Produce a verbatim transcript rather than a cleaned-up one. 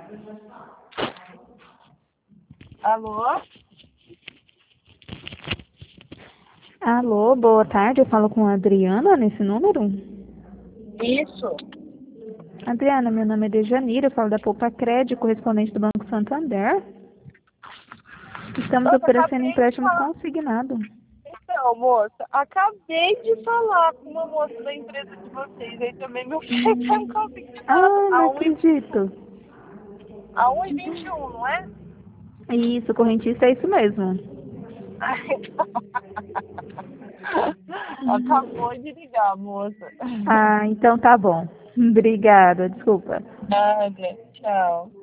Alô? Alô, boa tarde. Eu falo com a Adriana nesse número? Isso. Adriana, meu nome é Dejanira, eu falo da Poupa Crédito, correspondente do Banco Santander. Estamos Nossa, oferecendo acabei de empréstimo falar. consignado. Então, moça, acabei de falar com uma moça da empresa de vocês. Aí também me ofereceram consignado. Ah, não A um e acredito. a um e vinte e um, não é? Isso, correntista é isso mesmo. Acabou de ligar, moça. Ah, então tá bom. Obrigada, desculpa. Nada. Tchau.